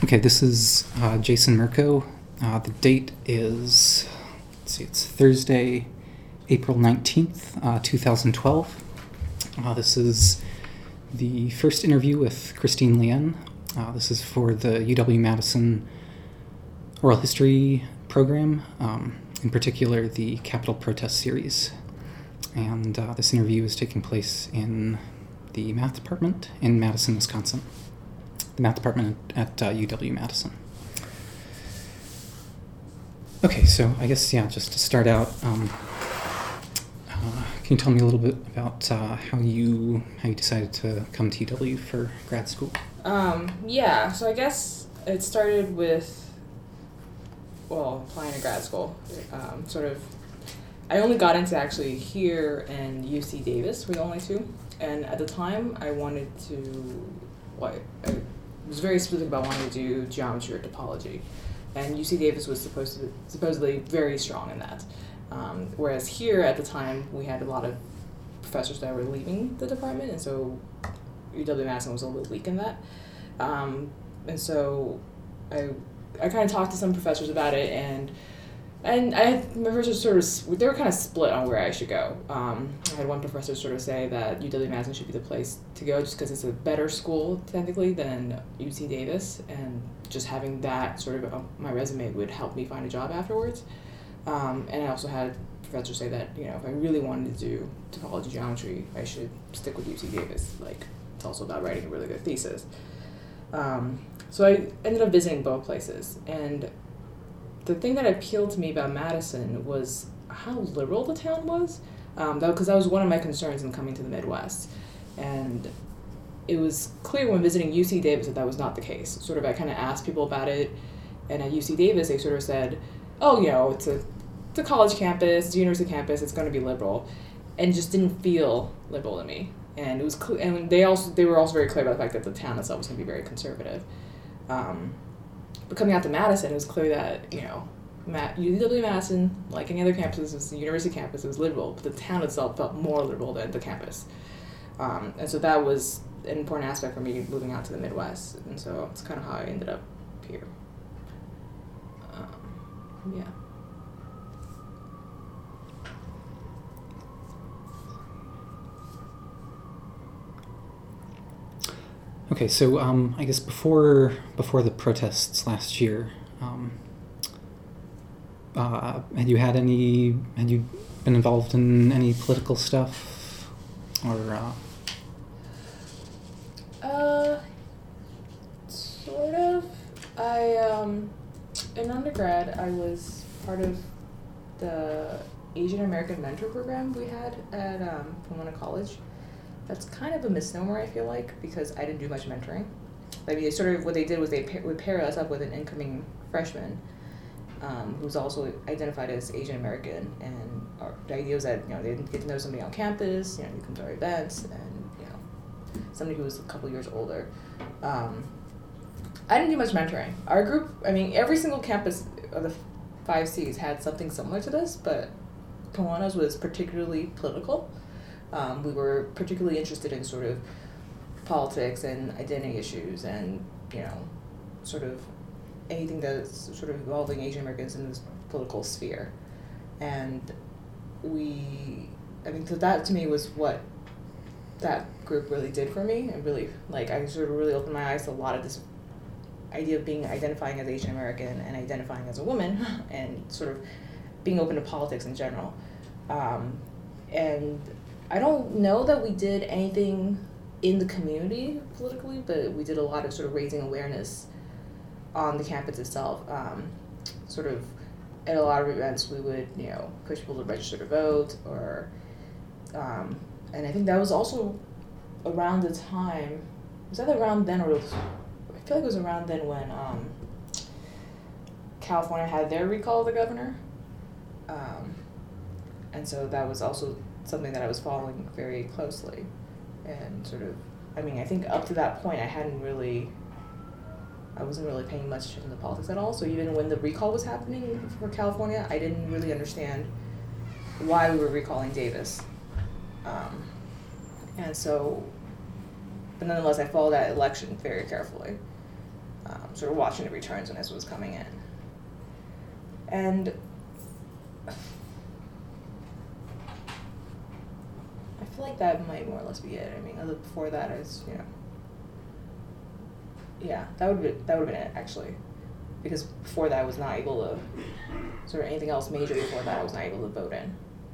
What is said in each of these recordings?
Okay, this is Jason Mirko. The date is, it's Thursday, April 19th, 2012. This is the first interview with Christine Lien. This is for the UW-Madison Oral History program, in particular the Capitol Protest Series. And this interview is taking place in the math department in Madison, Wisconsin. The math department at UW-Madison. Okay, so I guess, just to start out, can you tell me a little bit about how you decided to come to UW for grad school? So I guess it started with, applying to grad school. I only got into actually here and UC Davis were the only two. And at the time, I wanted to, I was very specific about wanting to do geometry or topology. And UC Davis was supposedly very strong in that. Whereas here at the time, we had a lot of professors that were leaving the department, and so UW-Madison was a little weak in that. And so I kind of talked to some professors about it, and I had my professors they were kind of split on where I should go. I had one professor sort of say that UW-Madison should be the place to go just because it's a better school technically than UC Davis, and just having that sort of on my resume would help me find a job afterwards. And I also had professors say that, if I really wanted to do topology geometry, I should stick with UC Davis. It's also about writing a really good thesis. So I ended up visiting both places, and the thing that appealed to me about Madison was how liberal the town was, because that was one of my concerns in coming to the Midwest. And it was clear when visiting UC Davis that was not the case. I kind of asked people about it, and at UC Davis they sort of said, it's a college campus, it's a university campus, it's going to be liberal, and just didn't feel liberal to me. And it was clear, and they were also very clear about the fact that the town itself was going to be very conservative. But coming out to Madison, it was clear that, UW-Madison, like any other campuses, was a university campus, it was liberal, but the town itself felt more liberal than the campus. And so that was an important aspect for me moving out to the Midwest, and so it's kind of how I ended up here. Okay, so I guess before the protests last year, had you been involved in any political stuff, or? Sort of. In undergrad, I was part of the Asian American Mentor Program we had at Pomona College. That's kind of a misnomer, I feel like, because I didn't do much mentoring. What they did was they would pair us up with an incoming freshman who's also identified as Asian American, and the idea was that they get to know somebody on campus, you come to our events, and somebody who was a couple years older. I didn't do much mentoring. Our group, every single campus of the 5 Cs had something similar to this, but Pomona's was particularly political. We were particularly interested in sort of politics and identity issues, and sort of anything that's sort of involving Asian Americans in this political sphere. And so that to me was what that group really did for me, and really I sort of really opened my eyes to a lot of this idea of identifying as Asian American and identifying as a woman, and sort of being open to politics in general. And I don't know that we did anything in the community politically, but we did a lot of sort of raising awareness on the campus itself. Sort of at a lot of events, we would, push people to register to vote, or, and I think that was also around the time, was that around then, or I feel like it was around then when California had their recall of the governor. And so that was also something that I was following very closely, and sort of, I think up to that point I wasn't really paying much attention to politics at all, so even when the recall was happening for California, I didn't really understand why we were recalling Davis. And so, but nonetheless, I followed that election very carefully. sort of watching the returns when this was coming in. And I feel like that might more or less be it. I mean, before that is, yeah, that would have been it, actually. Because before that I was not able to, sort of anything else major before that I was not able to vote in.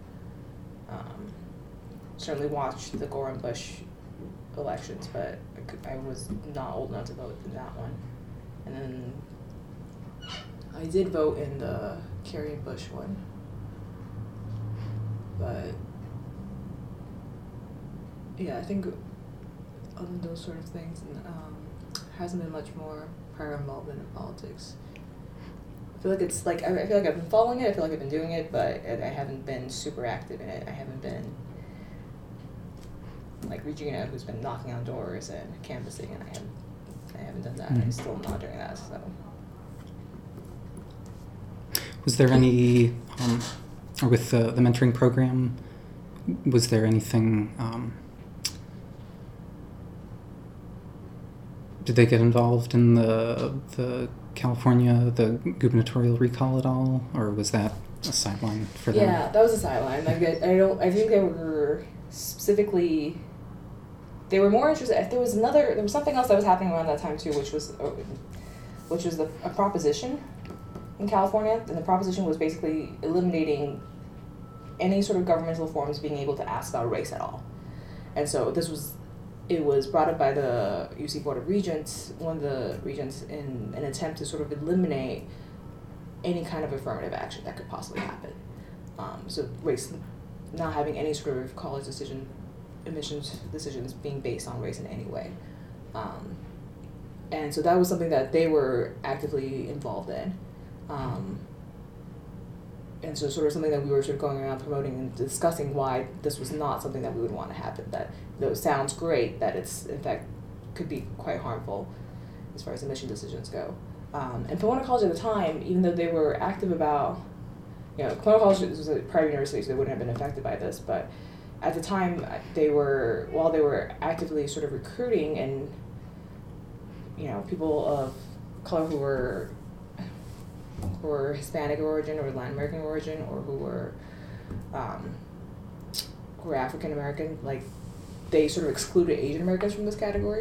Certainly watched the Gore and Bush elections, but I was not old enough to vote in that one. And then I did vote in the Kerry and Bush one. But yeah, I think other than those sort of things, hasn't been much more prior involvement in politics. I feel like it's like, I feel like I've been following it, I feel like I've been doing it, but I haven't been super active in it. I haven't been like Regina, who's been knocking on doors and canvassing, and I haven't done that. I'm still not doing that, so. Was there any, or with the mentoring program, was there anything, did they get involved in the California, the gubernatorial recall at all, or was that a sideline for them? Yeah, that was a sideline. I think they were specifically, they were more interested. There was something else that was happening around that time too, which was a proposition in California, and the proposition was basically eliminating any sort of governmental forms being able to ask about race at all. And so it was brought up by the UC Board of Regents, one of the regents, in an attempt to sort of eliminate any kind of affirmative action that could possibly happen. So race, not having any sort of college admissions decisions being based on race in any way. And so that was something that they were actively involved in. And so sort of something that we were sort of going around promoting and discussing why this was not something that we would want to happen, that though it sounds great, that it's in fact could be quite harmful as far as admission decisions go. And Pomona College at the time, even though they were active about, Pomona College was a private university, so they wouldn't have been affected by this, but at the time while they were actively sort of recruiting and, people of color who were Hispanic origin or Latin American origin, or who were African American, like they sort of excluded Asian Americans from this category.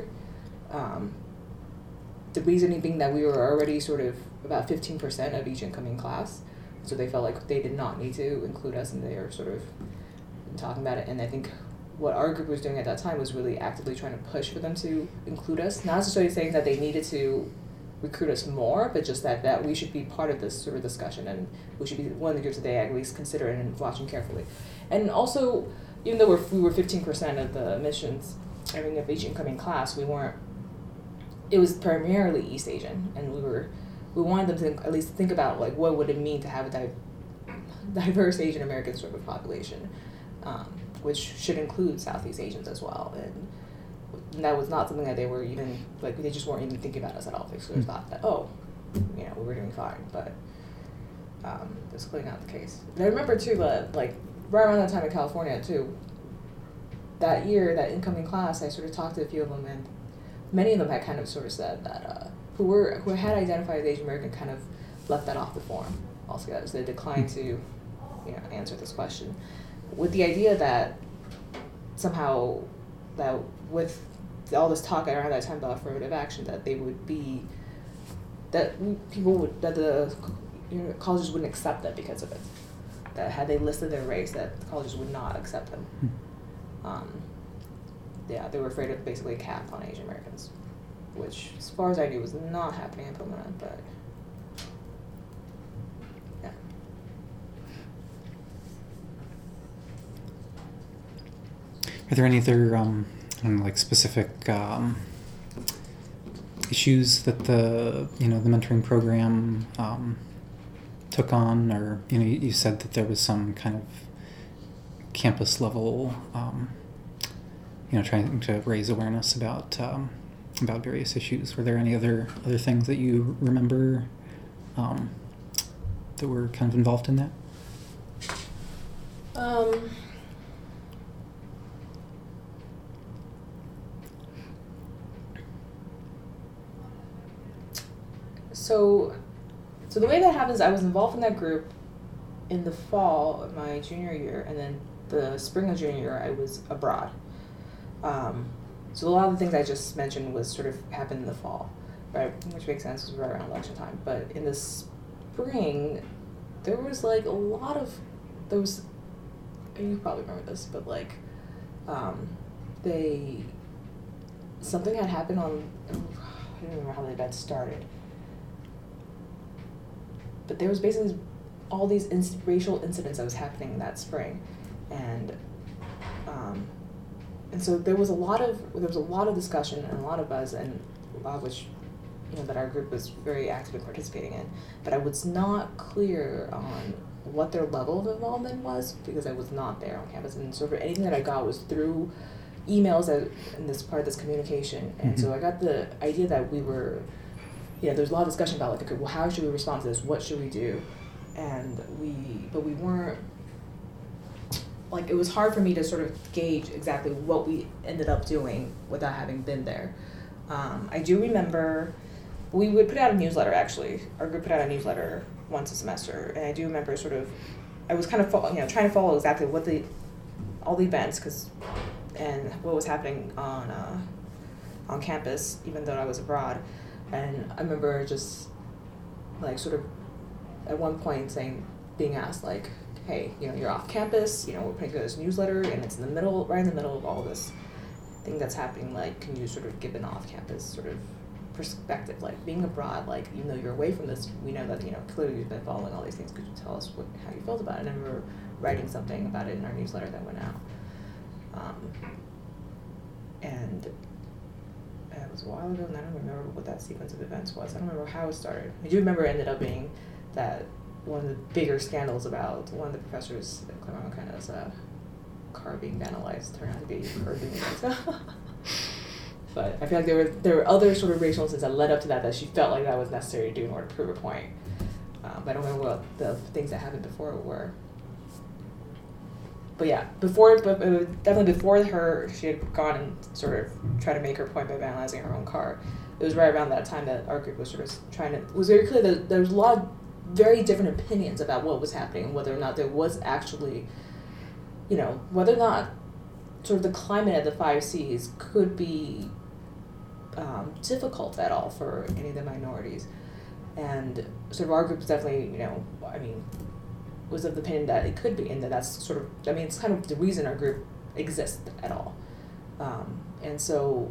The reasoning being that we were already sort of about 15% of each incoming class, so they felt like they did not need to include us, and they were sort of talking about it. And I think what our group was doing at that time was really actively trying to push for them to include us, not necessarily saying that they needed to recruit us more, but just that we should be part of this sort of discussion, and we should be one of the groups that they at least consider and watching carefully. And also, even though we were 15% of the admissions, of each incoming class, it was primarily East Asian, and we wanted them to at least think about like what would it mean to have a diverse Asian American sort of population, which should include Southeast Asians as well. And that was not something that they were even, like, they just weren't even thinking about us at all. They sort of thought that, we were doing fine, but that's clearly not the case. And I remember, too, like, right around that time in California, too, that year, that incoming class, I sort of talked to a few of them, and many of them had kind of sort of said that, who had identified as Asian American kind of left that off the form altogether. So they declined to, answer this question, with the idea that somehow that with all this talk around that time about affirmative action, that the colleges wouldn't accept them because of it. That had they listed their race, that the colleges would not accept them. They were afraid of basically a cap on Asian Americans, which, as far as I knew, was not happening in Pomona, but yeah. Are there any other specific issues that the mentoring program took on, or you said that there was some kind of campus level trying to raise awareness about various issues. Were there any other things that you remember that were kind of involved in that? So the way that happens, I was involved in that group in the fall of my junior year, and then the spring of junior year, I was abroad. So a lot of the things I just mentioned was sort of happened in the fall, right? Which makes sense, it was right around election time. But in the spring, there was like a lot of those. You probably remember this, but like, something had happened on. I don't remember how the event started. But there was basically all these racial incidents that was happening that spring, and so there was a lot of discussion and a lot of buzz, and a lot of which, that our group was very active in participating in. But I was not clear on what their level of involvement was because I was not there on campus, and so for anything that I got was through emails in this part of this communication, and so I got the idea that we were. There's a lot of discussion about okay, well, how should we respond to this? What should we do? And we weren't, like, it was hard for me to sort of gauge exactly what we ended up doing without having been there. I do remember we would put out a newsletter, actually. Our group put out a newsletter once a semester, and I do remember I was kind of, trying to follow exactly what all the events, and what was happening on campus, even though I was abroad. And I remember just, like, sort of at one point being asked, like, hey, you're off campus, we're putting together this newsletter, and it's right in the middle of all this thing that's happening, like, can you sort of give an off-campus sort of perspective, like, being abroad, like, even though you're away from this, we know that, clearly you've been following all these things, could you tell us how you felt about it? And I remember writing something about it in our newsletter that went out. And it was a while ago, and I don't remember what that sequence of events was. I don't remember how it started. I do remember it ended up being that one of the bigger scandals about one of the professors at Claremont McKenna's car being vandalized turned out to be her doing it. But I feel like there were other sort of racial incidents that led up to that she felt like that was necessary to do in order to prove a point. But I don't remember what the things that happened before it were. But yeah, definitely before she had gone and sort of tried to make her point by vandalizing her own car. It was right around that time that our group was sort of it was very clear that there was a lot of very different opinions about what was happening, whether or not there was actually, whether or not sort of the climate at the 5Cs could be difficult at all for any of the minorities. And sort of our group was definitely, was of the opinion that it could be, and that's sort of, it's kind of the reason our group exists at all. And so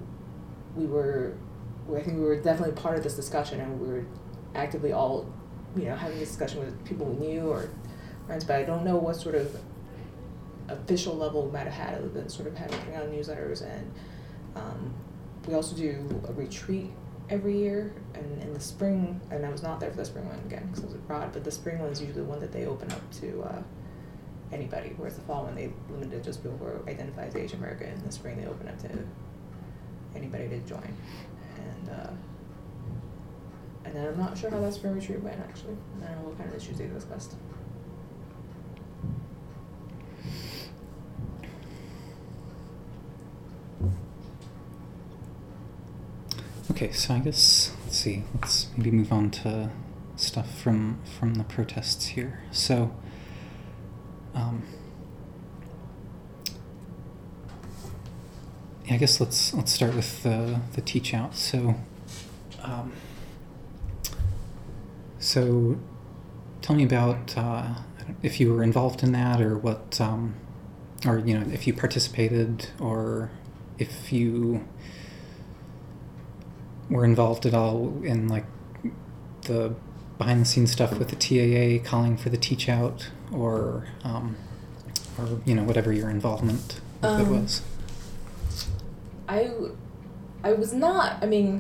I think we were definitely part of this discussion, and we were actively all, having this discussion with people we knew or friends, but I don't know what sort of official level we might have had other than sort of putting out newsletters. And we also do a retreat every year, and in the spring, and I was not there for the spring one again because I was abroad, but the spring one is usually the one that they open up to anybody, whereas the fall one they limited just people who are identified as Asian American. In the spring they open up to anybody to join. And then I'm not sure how that spring retreat went, actually. I don't know what kind of issues they discussed. Okay, so I guess, let's maybe move on to stuff from the protests here. So, I guess let's start with the teach out. So, so tell me about if you were involved in that, or what, or if you participated, or if you were involved at all in like the behind the scenes stuff with the TAA calling for the teach out, or whatever your involvement with it was. I was not,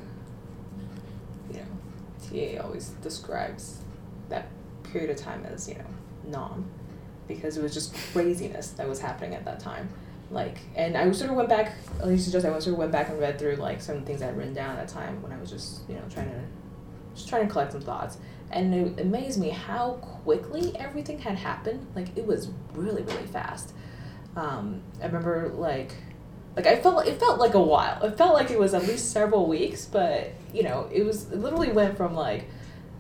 TA always describes that period of time as, numb, because it was just craziness that was happening at that time. And I sort of went back, at least I sort of went back and read through, some things I had written down at that time when I was just, trying to collect some thoughts. And it amazed me how quickly everything had happened. It was really, really fast. I remember, it felt like a while. It felt like it was at least several weeks, but, it literally went from,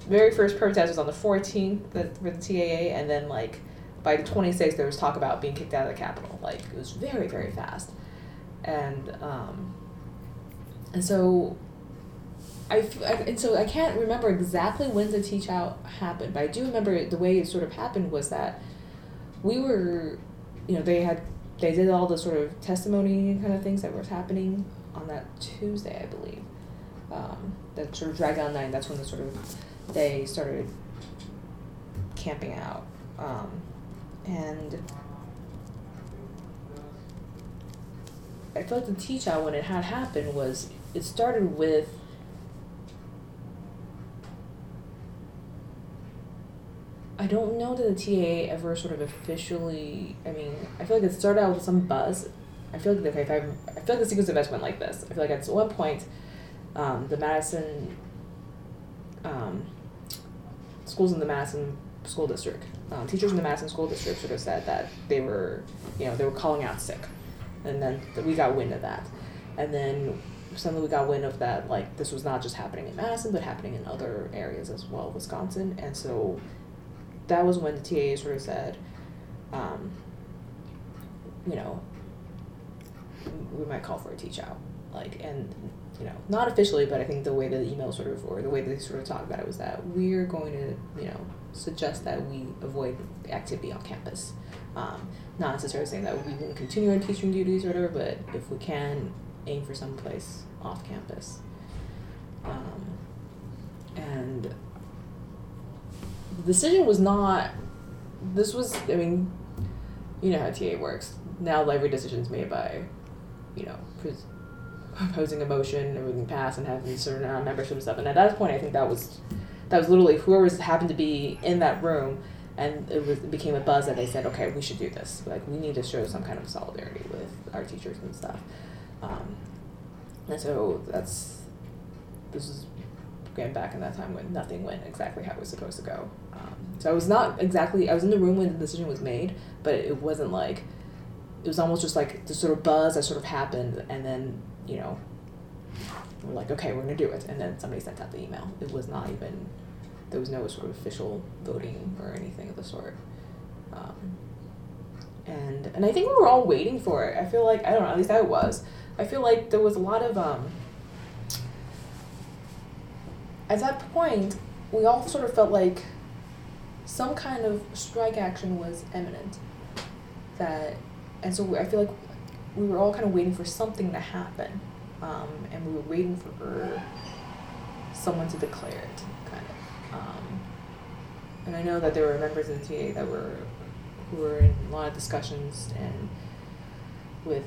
very first protest was on the 14th for the TAA, and then like by the 26th there was talk about being kicked out of the Capitol. Like it was very, very fast, and so I can't remember exactly when the teach out happened, but I do remember the way it sort of happened was that we were, they did all the sort of testimony kind of things that was happening on that Tuesday, I believe. That sort of dragged on night. That's when they started camping out, and I feel like the teach out when it had happened was it started with I don't know that the TAA ever sort of officially. I mean, I feel like it started out with some buzz. I feel like the sequence of events went like this. I feel like at one point, the Madison schools in the Madison school district, teachers in the Madison school district sort of said that they were calling out sick, and then we got wind of that, and then suddenly we got wind of that, like this was not just happening in Madison but happening in other areas as well, Wisconsin, and so that was when the TAA sort of said, we might call for a teach out, like, and not officially, but I think the way that the email or the way that they sort of talked about it was that we're going to, suggest that we avoid activity on campus. Not necessarily saying that we wouldn't continue our teaching duties or whatever, but if we can, aim for some place off campus. And the decision was not, I mean, you know how TA works. Now every decision is made by, proposing a motion, everything passed, and having certain membership and stuff. And at that point, I think that was literally whoever happened to be in that room, and it became a buzz that they said, okay, we should do this. Like, we need to show some kind of solidarity with our teachers and stuff. And so this is getting back in that time when nothing went exactly how it was supposed to go. So I was in the room when the decision was made, but it wasn't like, it was almost just like the sort of buzz that sort of happened, and then, we're like, okay, we're going to do it. And then somebody sent out the email. It was not even, there was no sort of official voting or anything of the sort. And I think we were all waiting for it. I feel like, I don't know, at least I was. I feel like there was a lot of, at that point, we all sort of felt like some kind of strike action was imminent. And so I feel like we were all kind of waiting for something to happen. And we were waiting for someone to declare it, kind of. And I know that there were members of the TA who were in a lot of discussions and with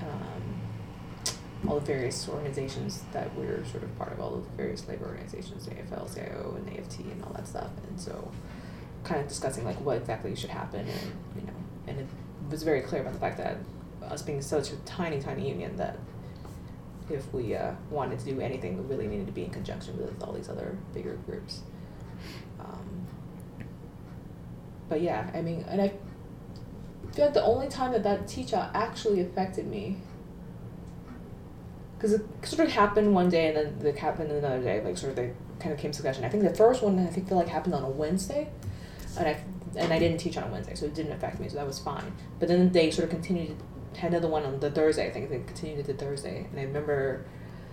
all the various organizations that we're sort of part of, all the various labor organizations, AFL, CIO, and AFT, and all that stuff. And so kind of discussing like what exactly should happen, and and it was very clear about the fact that us being such a tiny union, that if we wanted to do anything, we really needed to be in conjunction with all these other bigger groups. But yeah, I mean, and I feel like the only time that teach-out actually affected me, because it sort of happened one day and then it happened another day, like sort of they kind of came to succession. I think the first one happened on a Wednesday, and I didn't teach on a Wednesday, so it didn't affect me, so that was fine. But then they sort of continued, had another one on the Thursday. I think they continued to Thursday, and I remember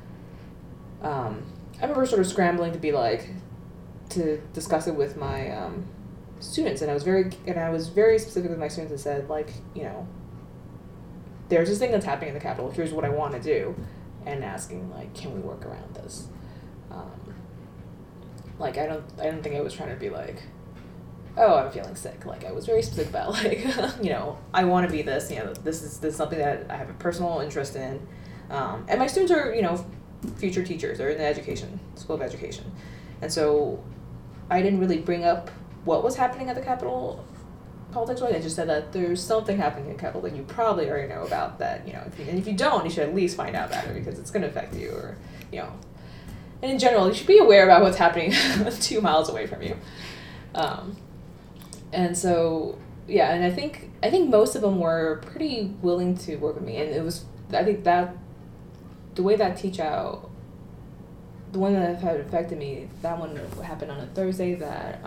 sort of scrambling to discuss it with my students, and I was very specific with my students and said, like, there's this thing that's happening in the Capitol. Here's what I want to do, and asking, like, can we work around this? Like, I don't think I was trying to be like, oh, I'm feeling sick. Like, I was very specific about, like, I want to be this. This is something that I have a personal interest in, and my students are, future teachers. They're in the school of education, and so I didn't really bring up what was happening at the Capitol politics-wise. I just said that there's something happening in the Capitol that you probably already know about, that, and if you don't, you should at least find out about it, because it's going to affect you, or, and in general, you should be aware about what's happening 2 miles away from you. And so, yeah, and I think most of them were pretty willing to work with me, and it was, I think that the way that teach out the one that had affected me, that one happened on a Thursday that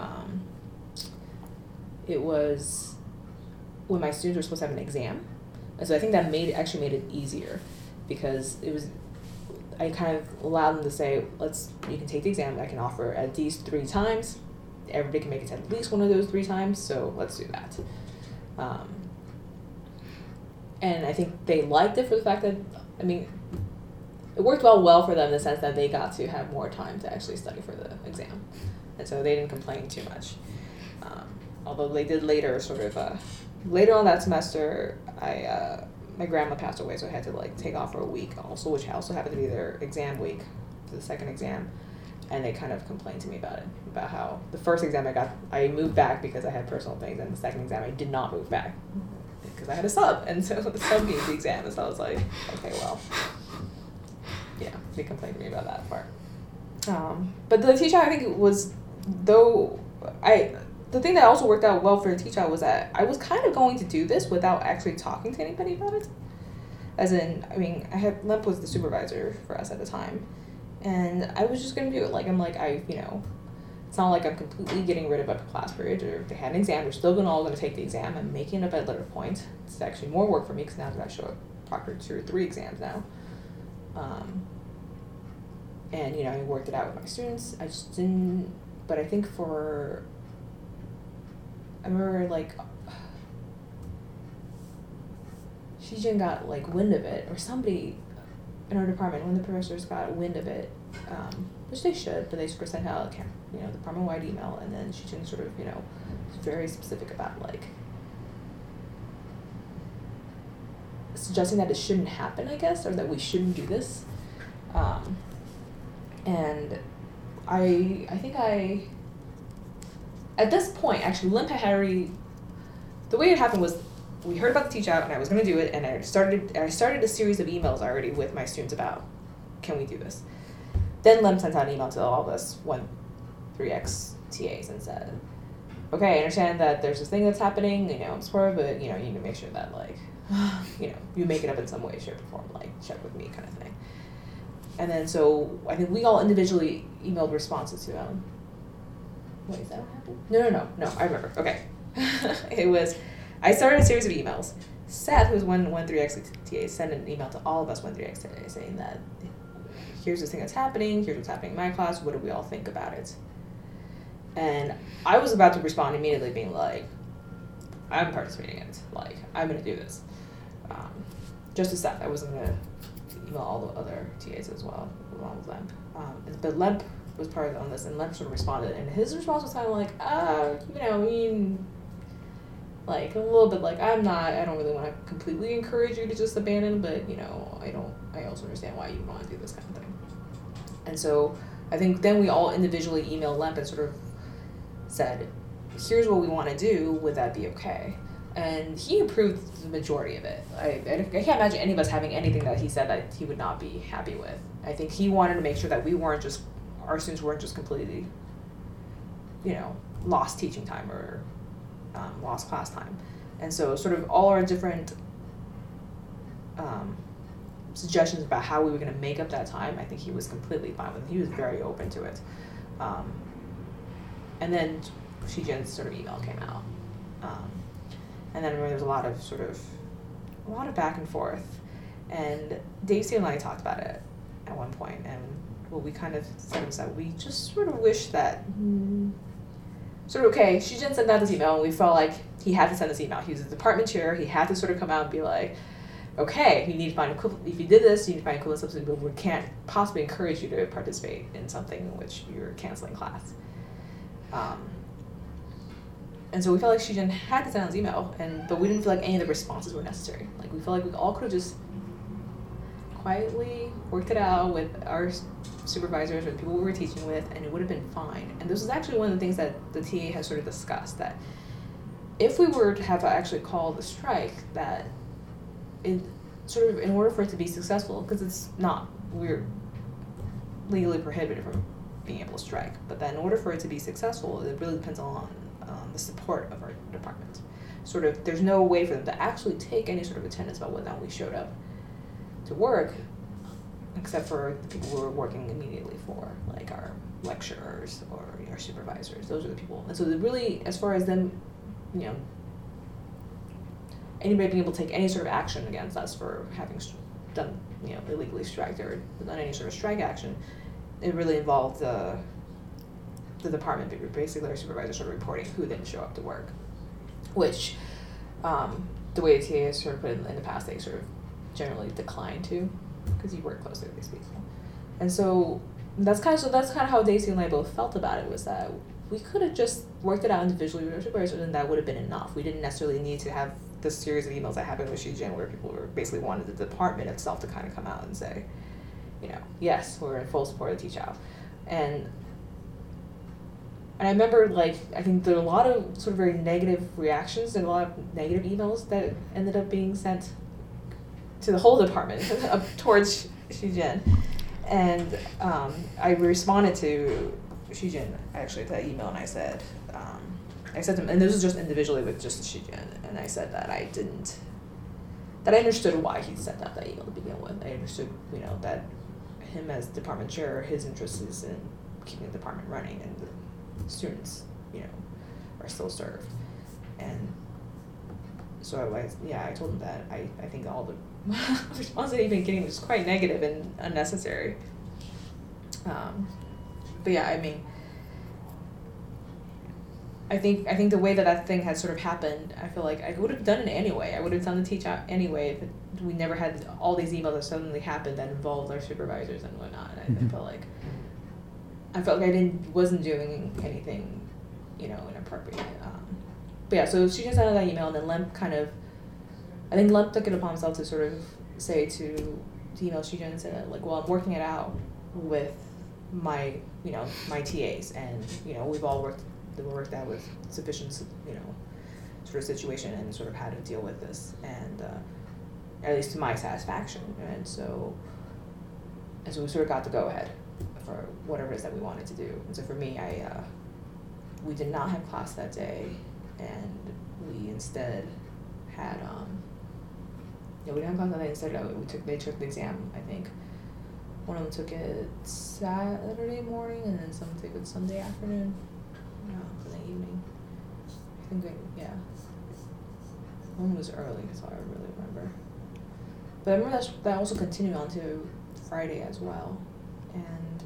it was when my students were supposed to have an exam. And so I think that actually made it easier because I kind of allowed them to say, you can take the exam, I can offer at least 3 times. Everybody can make it to at least one of those 3 times, so let's do that. And I think they liked it for the fact that, it worked well for them in the sense that they got to have more time to actually study for the exam. And so they didn't complain too much. Although they did later later on that semester, my grandma passed away, so I had to take off for a week also, which also happened to be their exam week, the second exam. And they kind of complained to me about how the first exam I moved back because I had personal things, and the second exam I did not move back because I had a sub, and so the sub gave the exam, and so I was like, okay, well, yeah, they complained to me about that part. But the teacher, I think, the thing that also worked out well for the teacher was that I was kind of going to do this without actually talking to anybody about it. As in, Lemp was the supervisor for us at the time, and I was just going to do it. It's not like I'm completely getting rid of a class period, or if they had an exam, they're still all going to take the exam. I'm making it up at letter point. It's actually more work for me because now I've got to show up proctored 2 or 3 exams now. And, I worked it out with my students. I just didn't, but I think I remember, Shijin got, wind of it, or somebody in our department, one of the professors got wind of it, which they should, but they sort of sent out, department-wide email, and then Shijin sort of, was very specific about, suggesting that it shouldn't happen, I guess, or that we shouldn't do this. And I think at this point, actually, Lemp had already, the way it happened was, we heard about the teach out, and I was going to do it, and I started a series of emails already with my students about, can we do this? Then Lemp sent out an email to all of us 1-3X TAs and said, okay, I understand that there's this thing that's happening, I'm supportive, but, you need to make sure that, you make it up in some way, shape, or form, check with me kind of thing. And then, so, I think we all individually emailed responses to them. Wait, is that what happened? No, I remember. Okay. It was, I started a series of emails. Seth, who's 1-3X TA, sent an email to all of us 1-3X TA saying that, here's this thing that's happening, here's what's happening in my class, what do we all think about it? And I was about to respond immediately being like, I'm participating in it. I'm going to do this. Just to Seth, I wasn't going to email all the other TAs as well, along with Lemp. But Lemp was part on this, and Lemp sort of responded, and his response was kind of a little bit I don't really want to completely encourage you to just abandon, but, I also understand why you want to do this kind of thing. And so I think then we all individually emailed Lemp and sort of said, here's what we want to do, would that be okay? And he approved the majority of it. I can't imagine any of us having anything that he said that he would not be happy with. I think he wanted to make sure that our students weren't just completely, lost teaching time or lost class time. And so sort of all our different suggestions about how we were going to make up that time, I think he was completely fine with it. He was very open to it. And then Shijin's sort of email came out. And then I remember there was a lot of back and forth. And Daisy and I talked about it at one point, and what we kind of said was that we just sort of wish that, okay, Shijin sent out this email, and we felt like he had to send this email. He was the department chair, he had to sort of come out and be like, okay, you need to find if you did this, you need to find equivalent substitute, but we can't possibly encourage you to participate in something in which you're canceling class. And so we felt like Shijin had to send out his email, but we didn't feel like any of the responses were necessary. We felt like we all could have just quietly worked it out with our supervisors or the people we were teaching with, and it would have been fine. And this is actually one of the things that the TA has sort of discussed, that if we were to have actually called a strike, that in order for it to be successful, because we're legally prohibited from being able to strike, but that in order for it to be successful, it really depends on the support of our department. There's no way for them to actually take any sort of attendance about whether or not we showed up to work except for the people who were working immediately for, like our lecturers or our supervisors. Those are the people. And so really, as far as them, you know, anybody being able to take any sort of action against us for having done, you know, illegally striked or done any sort of strike action, it really involved the department, basically our supervisor sort of reporting who didn't show up to work, which the way the TA has sort of put it in the past, they sort of generally decline to, because you work closely with these people. And so that's kind of how Daisy and I both felt about it, was that we could have just worked it out individually with our supervisors, and that would have been enough. We didn't necessarily need to have this series of emails that happened with Shijin where people were basically wanted the department itself to kind of come out and say, you know, yes, we're in full support of Teachout. And I remember, like, I think there were a lot of sort of very negative reactions and a lot of negative emails that ended up being sent to the whole department towards Shijin. And I responded to Shijin, actually, to that email, and I said to him, and this was just individually with just Shijin, and I said that I understood why he sent out that email to begin with. I understood, you know, that him as department chair, his interest is in keeping the department running, and the students, you know, are still served. And so I told him that I think all the response that he'd been getting was quite negative and unnecessary. But yeah, I mean, I think the way that thing had sort of happened, I feel like I would have done it anyway. I would have done the teach out anyway if we never had all these emails that suddenly happened that involved our supervisors and whatnot. And I felt like I wasn't doing anything, you know, inappropriate. But yeah, so she just sent out that email, and then Lemp I think Lemp took it upon himself to sort of say to email Shijin and said, like, well, I'm working it out with my TAs, and, you know, we've all worked out with sufficient, you know, sort of situation and sort of how to deal with this, and at least to my satisfaction. And so we sort of got the go ahead for whatever it is that we wanted to do. And so for me, we did not have class that day, and we instead had we didn't have class that day. Instead, they took the exam. I think one of them took it Saturday morning, and then some took it Sunday afternoon. For the evening. I think one was early, so I really remember. But I remember that also continued on to Friday as well, and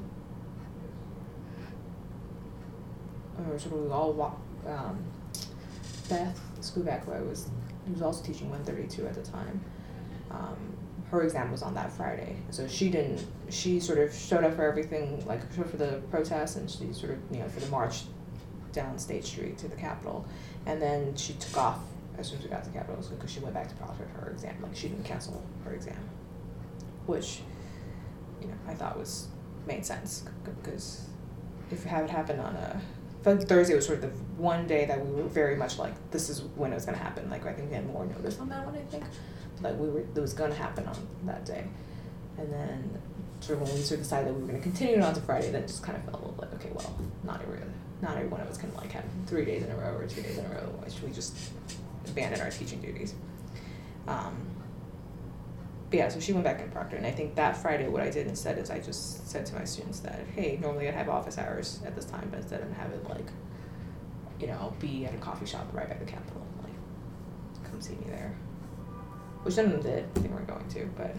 we all walked. Beth Skuback, who was also teaching 132 at the time. Her exam was on that Friday, so she sort of showed up for everything, like for the protest, and she sort of, you know, for the march down State Street to the Capitol, and then she took off as soon as we got to the Capitol because she went back to Proctor for her exam. Like, she didn't cancel her exam, which, you know, I thought made sense, because if it had happened on Thursday was sort of the one day that we were very much like, this is when it was going to happen. Like, I think we had more notice on that one, I think. Like, it was going to happen on that day. And then sort of when we sort of decided that we were going to continue it on to Friday, then it just kind of felt a little like, okay, well, not everyone of us can, like, have 3 days in a row or 2 days in a row, which we just abandoned our teaching duties. But yeah, so she went back in Proctor, and I think that Friday what I did instead is I just said to my students that, hey, normally I'd have office hours at this time, but instead I'm have it, like, you know, be at a coffee shop right by the Capitol, like, come see me there. Which none of them did. They weren't going to, but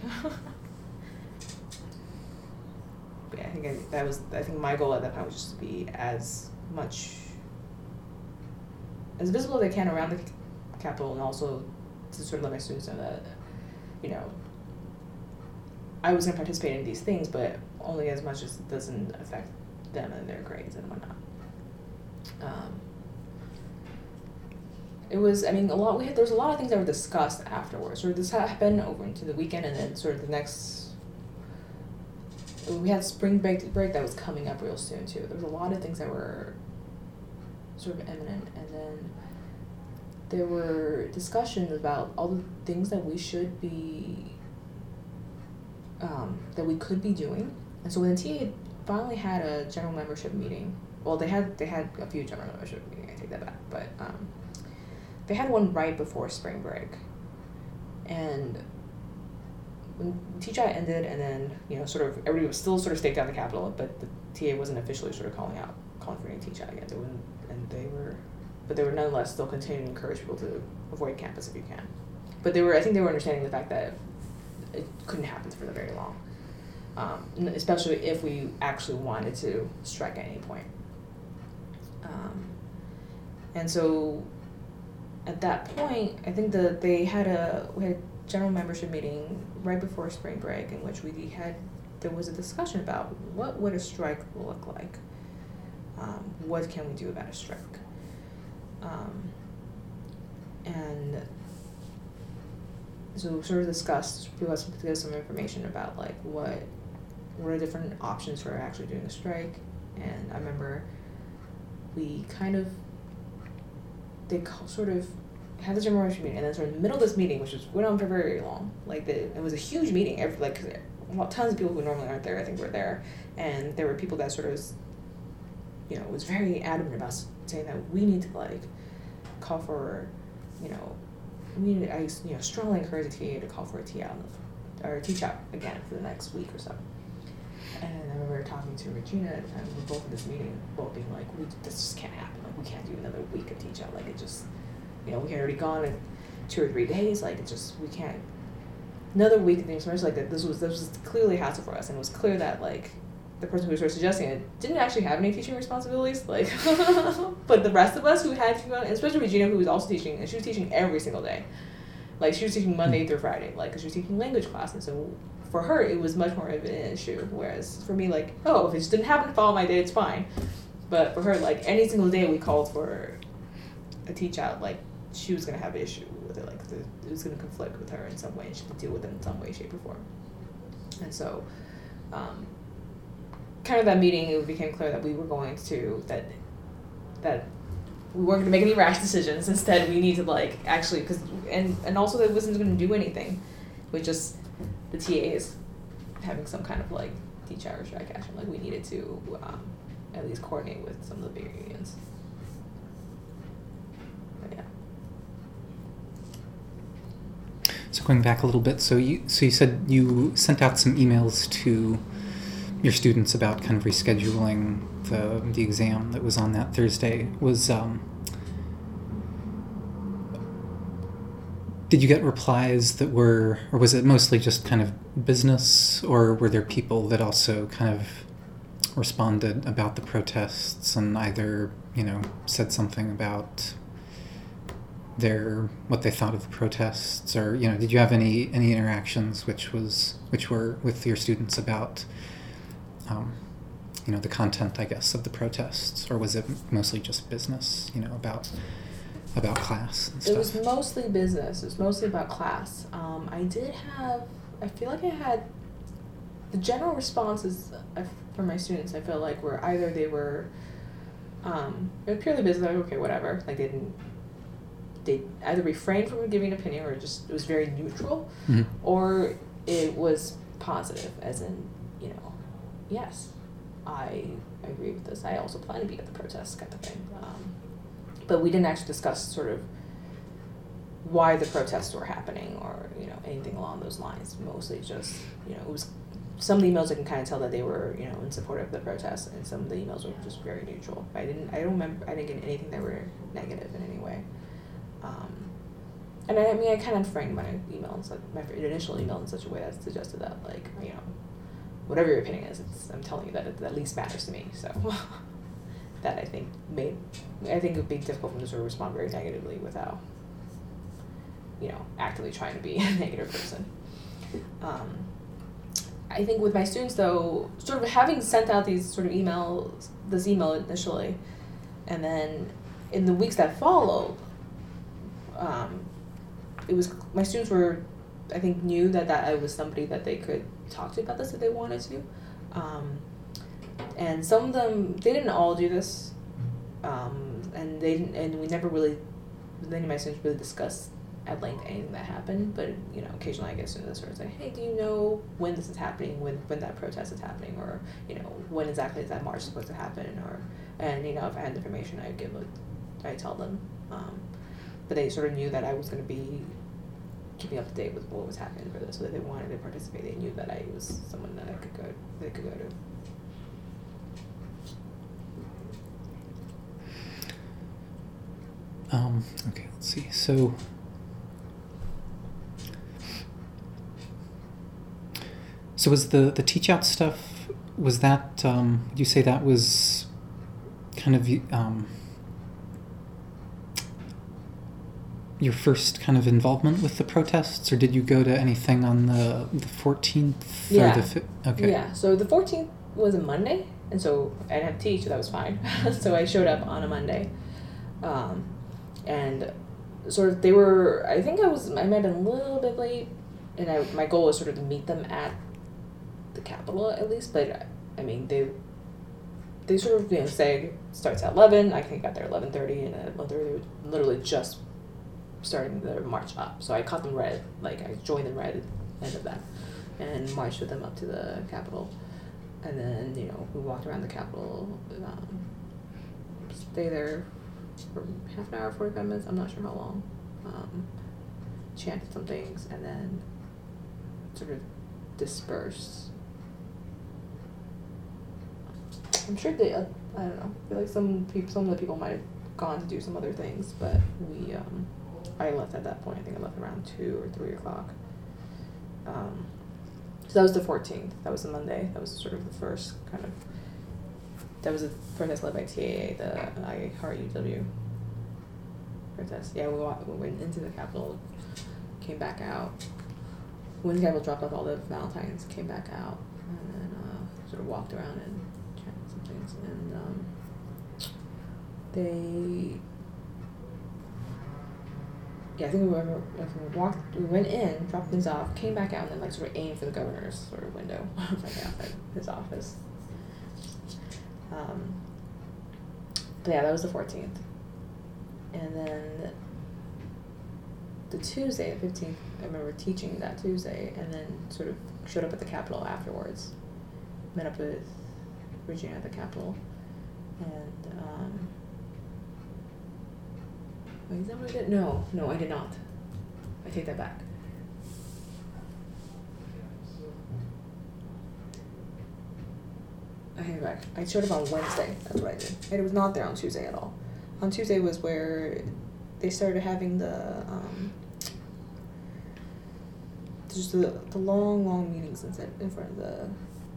but yeah, I think my goal at that point was just to be as visible as I can around the Capitol, and also to sort of let my students know that, you know, I was going to participate in these things, but only as much as it doesn't affect them and their grades and whatnot. It was, I mean, there was a lot of things that were discussed afterwards. Sort of this happened over into the weekend, and then sort of we had spring break that was coming up real soon too. There was a lot of things that were sort of imminent, and then there were discussions about all the things that we should be, that we could be doing. And so when the TA finally had a general membership meeting, well, they had a few general membership meetings, I take that back, but they had one right before spring break, and when TCHI ended, and then sort of everybody was still sort of staked out the Capitol, but the TA wasn't officially sort of calling for any TCHI again. They were nonetheless still continuing to encourage people to avoid campus if you can. But I think they were understanding the fact that it couldn't happen for very long, especially if we actually wanted to strike at any point. And so at that point, I think that we had a general membership meeting right before spring break in which there was a discussion about what would a strike look like. What can we do about a strike? And so we sort of discussed, people had to get some information about like what are different options for actually doing a strike. And I remember they sort of had the general membership meeting, and then sort of in the middle of this meeting, which went on for very, very long, it was a huge meeting, tons of people who normally aren't there, I think, were there, and there were people that sort of, was very adamant about saying that we need to call for, I strongly encourage the TA to call for a teach out again for the next week or so. And I remember talking to Regina at the time, we were both in this meeting, both being like, this just can't happen. Like, we can't do another week of teach out. Like, it just, we had already gone in 2 or 3 days. Like, it just, we can't. Another week of things, like that. This was clearly a hassle for us, and it was clear that the person who was sort of suggesting it didn't actually have any teaching responsibilities. But the rest of us who had to go, especially Regina, who was also teaching, and she was teaching every single day. She was teaching Monday through Friday, because she was teaching language classes. So for her, it was much more of an issue. Whereas for me, if it just didn't happen to follow my day, it's fine. But for her, any single day we called for a teach out, she was going to have an issue with it. It was going to conflict with her in some way, and she had to deal with it in some way, shape, or form. And so, kind of that meeting, it became clear that we were going to, that we weren't going to make any rash decisions. Instead, we need to actually, and also that it wasn't going to do anything with just the TAs having some kind of teach out or strike action. We needed to at least coordinate with some of the bigger unions. But yeah. So going back a little bit, so you said you sent out some emails to your students about kind of rescheduling the exam that was on that Thursday. Did you get replies that were, or was it mostly just kind of business, or were there people that also kind of responded about the protests and either, said something about what they thought of the protests, or, did you have any interactions which were with your students about the content, I guess, of the protests, or was it mostly just business, about class and stuff? It was mostly business. It was mostly about class. I feel like I had the general responses from my students, I feel like, were either they were purely business, okay, whatever, they either refrained from giving an opinion, or just it was very neutral, mm-hmm. or it was positive, as in, yes, I agree with this. I also plan to be at the protests, kind of thing. But we didn't actually discuss sort of why the protests were happening, or anything along those lines. Mostly just it was some of the emails I can kind of tell that they were in support of the protests, and some of the emails were just very neutral. I didn't get anything that were negative in any way. And I kind of framed my emails, my initial email, in such a way that suggested that whatever your opinion is, I'm telling you that it at least matters to me. So that I think it would be difficult for them to sort of respond very negatively without, actively trying to be a negative person. I think with my students, though, sort of having sent out this email initially, and then in the weeks that followed, my students were, I think, knew that I was somebody that they could talk to about this if they wanted to. And some of them, they didn't all do this, and we never really, any of my students really discussed at length anything that happened, but occasionally I get students sort of say, hey, do you know when this is happening, when that protest is happening, or when exactly is that march supposed to happen, and if I had information, I tell them, but they sort of knew that I was going to be keeping up to date with what was happening for this, so that they wanted to participate. They knew that I was someone that they could go to. Okay, let's see. So was the teach out stuff, was that, you say that was kind of your first kind of involvement with the protests, or did you go to anything on the 14th? Yeah. Or okay. Yeah, so the 14th was a Monday, and so I didn't have to teach, so that was fine. So I showed up on a Monday. And sort of I think I might have been a little bit late, and my goal was sort of to meet them at the Capitol at least, but I mean, they sort of, say starts at 11, I think got there at 11:30, and at 11:30 they were literally just starting their march up. So I caught them right, I joined them right at the end of that, and marched with them up to the Capitol. And then, we walked around the Capitol, stay there for half an hour, 45 minutes, I'm not sure how long, chanted some things, and then sort of dispersed. I'm sure I don't know, I feel like some of the people might have gone to do some other things, but I left at that point. I think I left around 2 or 3 o'clock. So that was the 14th. That was the Monday. That was sort of the first that was a protest led by TAA, the I Heart UW protest. Yeah, we went into the Capitol, came back out. When the Capitol dropped off all the Valentines, came back out, and then sort of walked around and chatted some things. And I think we went in, dropped things off, came back out, and then sort of aimed for the governor's sort of window, outside his office. But yeah, that was the 14th. And then the Tuesday, the 15th, I remember teaching that Tuesday, and then sort of showed up at the Capitol afterwards. Met up with Regina at the Capitol, and wait, is that what I did? No, I did not. I take that back. I take it back. I showed up on Wednesday. That's what I did. And it was not there on Tuesday at all. On Tuesday was where they started having the just the long meetings in front of the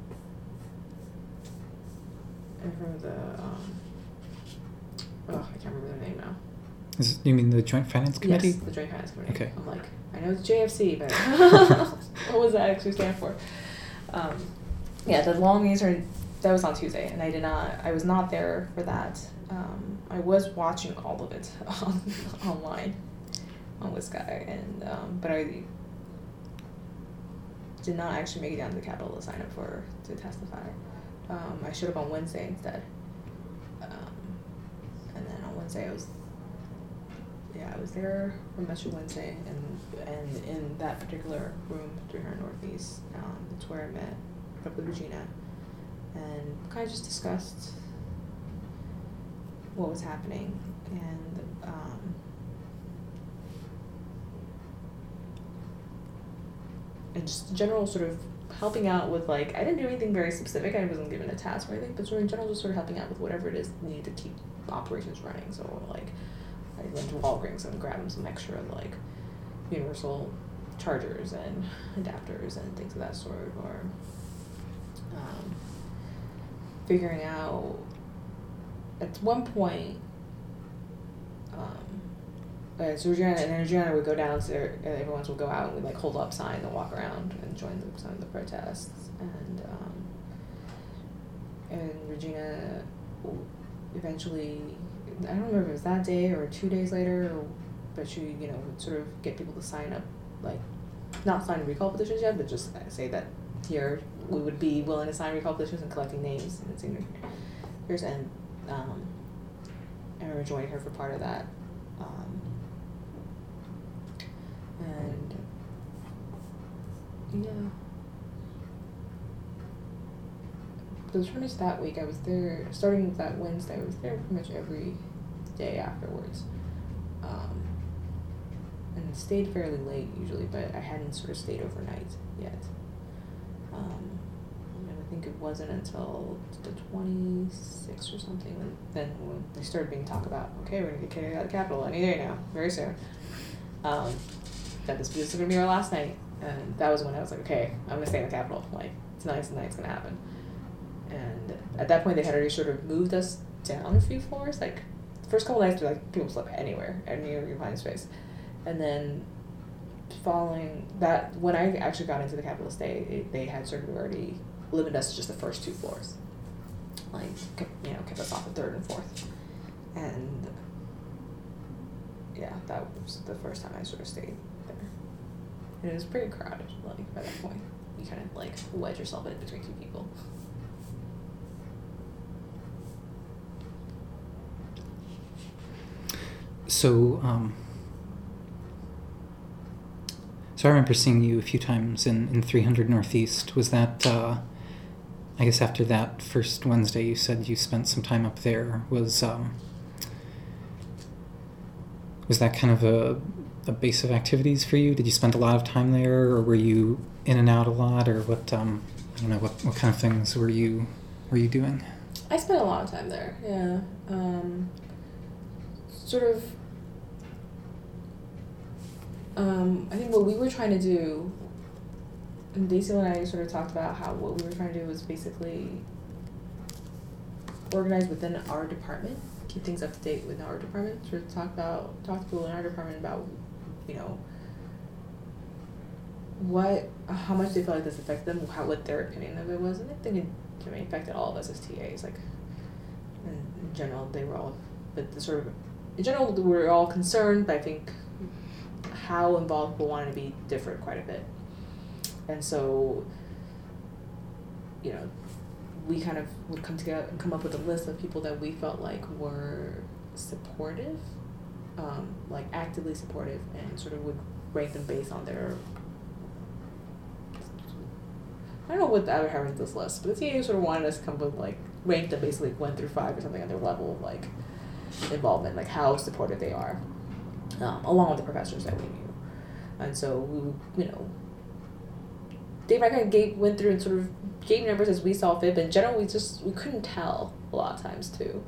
I can't remember their name now. You mean the Joint Finance Committee? Yes, the Joint Finance Committee. Okay. I'm like, I know it's JFC, but what was that actually stand for? Yeah, the long meetings that was on Tuesday, and I was not there for that. I was watching all of it online on Wiskai, and but I did not actually make it down to the Capitol to sign up to testify. I showed up on Wednesday instead, and then on Wednesday I was there for much of Wednesday, and in that particular room, 300 Northeast, that's where I met up with Regina, and kind of just discussed what was happening, and just general sort of helping out with I didn't do anything very specific. I wasn't given a task or anything, but sort of in general just sort of helping out with whatever it is needed to keep operations running. So I went to Walgreens and grabbed them some extra universal chargers and adapters and things of that sort, or figuring out at one point. So Regina would go downstairs, and everyone would go out and we'd hold up signs and walk around and join some of the protests. And Regina eventually, I don't remember if it was that day or 2 days later, but she would sort of get people to sign up, not sign recall petitions yet, but just say that here we would be willing to sign recall petitions and collecting names and signatures. And I remember joining her for part of that. And yeah, pretty much that week I was there, starting that Wednesday, I was there pretty much every day afterwards. And stayed fairly late usually, but I hadn't sort of stayed overnight yet. And I think it wasn't until the 26th or something when they started being talk about, okay, we're going to get kicked out of the Capitol any day now, very soon. That this is going to be our last night. And that was when I was like, okay, I'm going to stay in the Capitol. Like, tonight's going to happen. And at that point, they had already sort of moved us down a few floors. Like, the first couple nights, like, people slept anywhere, anywhere you find space. And then following that, when I actually got into the Capitol stay, they had sort of already limited us to just the first 2 floors. Like, you know, kept us off the 3rd and 4th. And yeah, that was the first time I sort of stayed there. And it was pretty crowded, like, by that point. You kind of, like, wedge yourself in between 2 people. So I remember seeing you a few times in 300 Northeast. Was that, I guess after that first Wednesday you said you spent some time up there, was that kind of a base of activities for you? Did you spend a lot of time there, or were you in and out a lot, or what, I don't know, what kind of things were you doing? I spent a lot of time there, yeah. I think what we were trying to do, and Daisy and I sort of talked about how what we were trying to do was basically organize within our department, keep things up to date within our department, sort of talk to people in our department about, you know, how much they felt like this affected them, what their opinion of it was, and I think it affected all of us as TAs, like, in general, they were all, but the sort of, in general, we were all concerned, but I think how involved people wanted to be differed quite a bit. And so, you know, we kind of would come together and come up with a list of people that we felt like were supportive, like actively supportive, and sort of would rank them based on their, I don't know what the other having this list, but the TA sort of wanted us to come with, like, rank them basically 1 through 5 or something on their level of, like, involvement, like how supportive they are, along with the professors that we knew. And so we, you know, Dave and I kind of went through and sort of gave numbers as we saw fit, but in general we couldn't tell a lot of times too.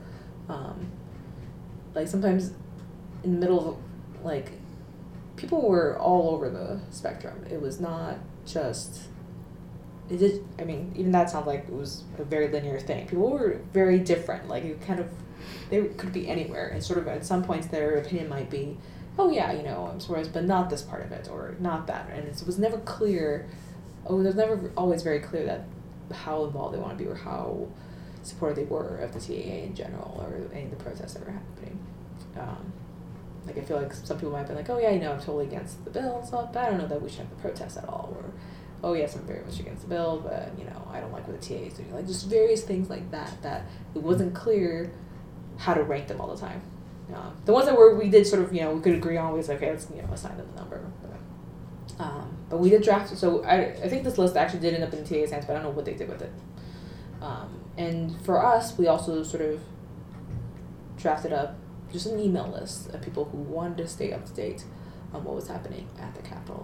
Like sometimes in the middle of, like, people were all over the spectrum. It was not just, I mean, even that sounds like it was a very linear thing. People were very different. Like, it kind of, they could be anywhere, and sort of at some points their opinion might be, oh yeah, you know, I'm surprised, but not this part of it, or not that. And it was never clear, it was never always very clear that how involved they want to be, or how supportive they were of the TAA in general, or any of the protests that were happening. Like, I feel like some people might have been like, oh yeah, you know, I'm totally against the bill, so but I don't know that we should have the protests at all, or, oh yes, I'm very much against the bill, but, you know, I don't like what the TAA is doing. Like, just various things like that, that it wasn't clear how to rank them all the time. The ones that we did sort of, you know, we could agree on, we was like, okay, let's, you know, assign them the number. But we did draft, so I think this list actually did end up in the TA's hands, but I don't know what they did with it. And for us, we also sort of drafted up just an email list of people who wanted to stay up to date on what was happening at the Capitol.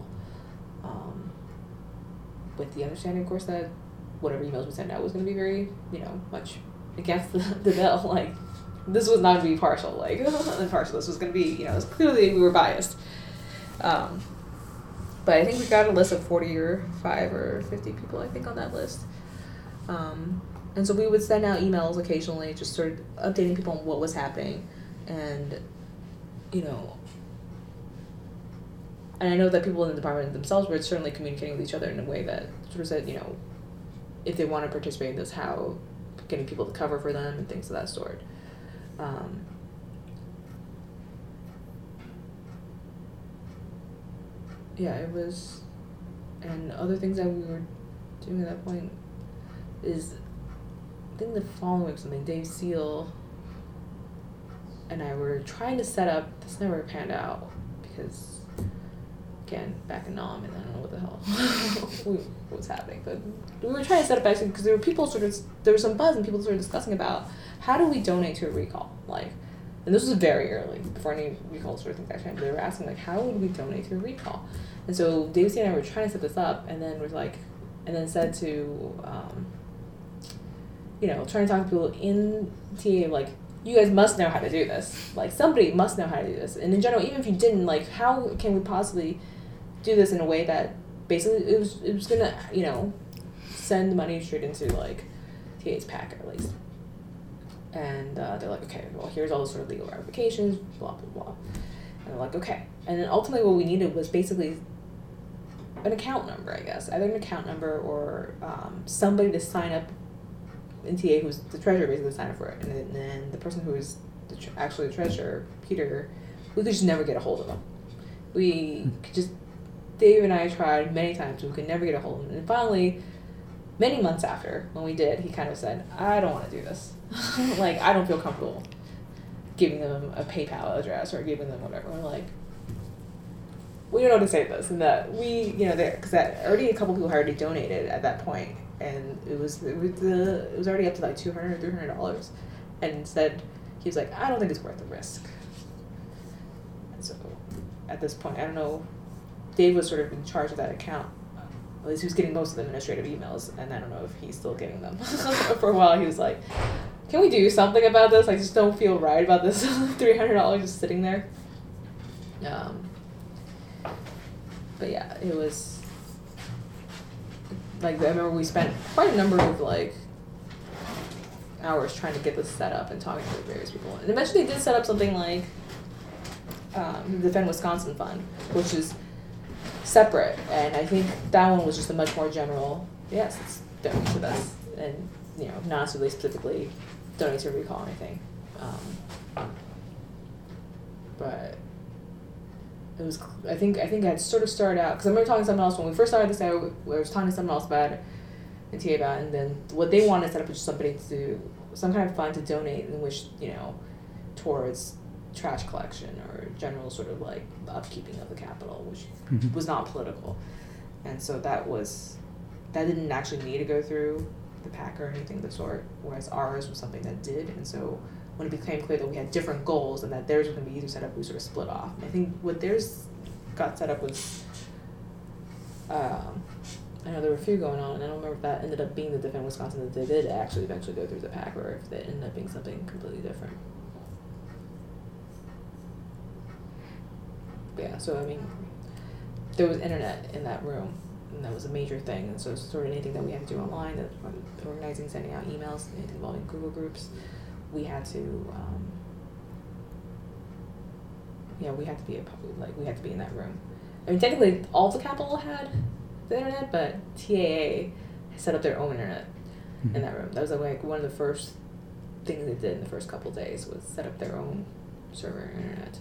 With the understanding, of course, that whatever emails we sent out was going to be very, you know, much against the bill. Like, this was not going to be partial. Like, impartial. This was going to be, you know, clearly we were biased. But I think we got a list of 45 or 50 people, I think, on that list. And so we would send out emails occasionally, just sort of updating people on what was happening. And, you know, and I know that people in the department themselves were certainly communicating with each other in a way that sort of said, you know, if they want to participate in this, how getting people to cover for them and things of that sort. Yeah, it was, and other things that we were doing at that point is, I think the following week something, Dave Seal and I were trying to set up, this never panned out because, again, back in NOM, and I don't know what the hell what was happening, but we were trying to set up actually because there were some buzz and people sort of discussing about how do we donate to a recall? Like, and this was very early, before any recall sort of things actually happened. They were asking, like, how would we donate to a recall? And so Daisy and I were trying to set this up, and then was like, and then said to, trying to talk to people in TA, like, you guys must know how to do this. Like, somebody must know how to do this. And in general, even if you didn't, like, how can we possibly do this in a way that basically it was gonna, send money straight into, like, TA's PAC, at least. And they're like, okay, well, here's all the sort of legal ramifications, blah, blah, blah. And they're like, okay. And then ultimately what we needed was basically an account number, I guess. Either an account number or somebody to sign up in TA who's the treasurer, basically sign up for it. And then the person who is actually the treasurer, Peter, we could just never get a hold of him. We could just, Dave and I tried many times, we could never get a hold of him. And finally, many months after, when we did, he kind of said, I don't want to do this. Like, I don't feel comfortable giving them a PayPal address or giving them whatever. We're like, we don't know what to say to this. And that we, because already a couple people had already donated at that point, and it was already up to like $200 or $300, and said, he was like, I don't think it's worth the risk. And so at this point, I don't know, Dave was sort of in charge of that account. At least he was getting most of the administrative emails, and I don't know if he's still getting them. For a while, he was like, can we do something about this? I just don't feel right about this $300 just sitting there. But yeah, it was, like, I remember we spent quite a number of, like, hours trying to get this set up and talking to various people. And eventually they did set up something like the Defend Wisconsin Fund, which is separate, and I think that one was just a much more general, yes, let's donate to this, and not necessarily specifically donate to a recall or anything. But it was, I think I had sort of started out, because I remember talking to someone else when we first started this, I was talking to someone else about it, and TA about it, and then what they wanted to set up was just somebody to do some kind of fund to donate in which, towards trash collection or general sort of like upkeeping of the Capitol, which was not political. And so that didn't actually need to go through the PAC or anything of the sort, whereas ours was something that did. And so when it became clear that we had different goals and that theirs was going to be easier set up, we sort of split off. And I think what theirs got set up was, I know there were a few going on, and I don't remember if that ended up being the Defend Wisconsin that they did actually eventually go through the PAC, or if it ended up being something completely different. Yeah, so I mean, there was internet in that room, and that was a major thing. And so sort of anything that we had to do online, that organizing, sending out emails, anything involving Google groups, we had to, we had to be we had to be in that room. I mean, technically, all the Capitol had the internet, but TAA set up their own internet in that room. That was like one of the first things they did in the first couple of days, was set up their own server internet.